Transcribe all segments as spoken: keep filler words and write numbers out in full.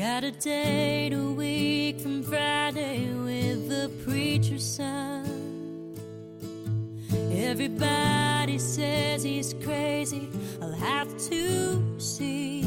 Got a date a week from Friday with the preacher's son. Everybody says he's crazy, I'll have to see.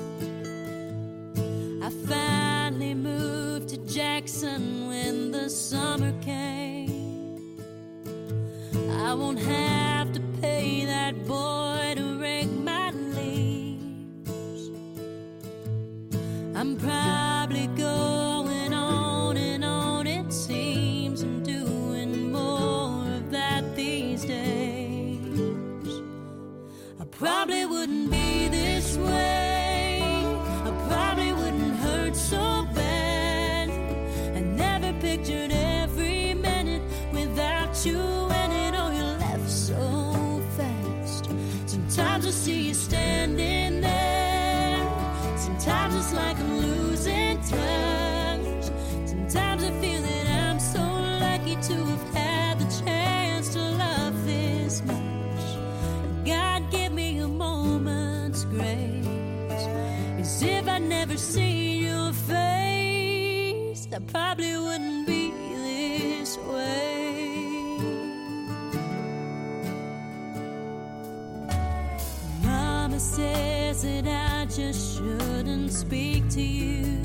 I finally moved to Jackson when the summer came. I won't have to pay that boy to rake my leaves. I'm probably going on and on, it seems. I'm doing more of that these days. I probably wouldn't be this way, I probably wouldn't hurt so bad. I never pictured every minute without you in it. Oh, you left so fast. Sometimes I see you standing there, sometimes it's like I'm losing touch. Sometimes I feel that I'm so lucky to have had the chance to love this much. God, give me a moment's grace, as if I'd never seen your face. I probably wouldn't be this way. Mama says that I just shouldn't speak to you.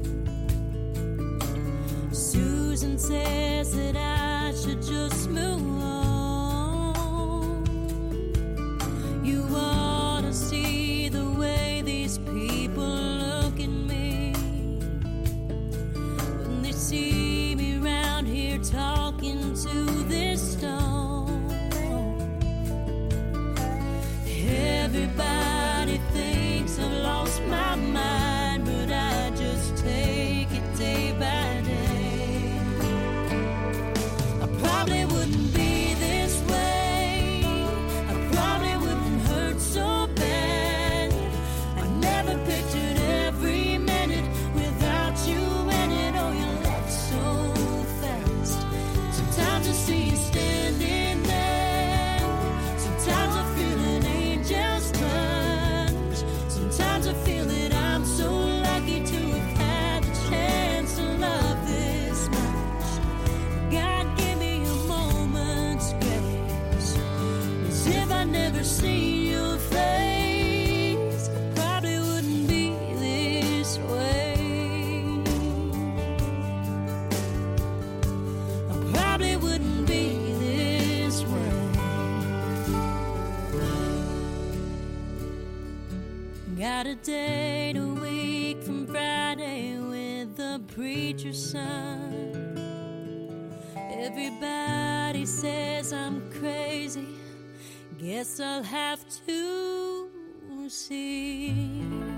Susan says that I should just move on. You ought to see the way these people look at me when they see me round here talking to this stone. Everybody thinks I've lost my mind, but I just take it day by day. I probably wouldn't be this way, I probably wouldn't hurt so bad. I never pictured every minute without you in it. Oh, you left so fast. Sometimes I see you standing there, sometimes I feel an angel's touch. Sometimes I feel that I'm so lucky to have had the chance to love this much. God, give me a moment's grace, as if I'd never seen your face. I probably wouldn't be this way, I probably wouldn't be this way. Got a date a week from Friday with the preacher's son. Everybody says I'm crazy, guess I'll have to see.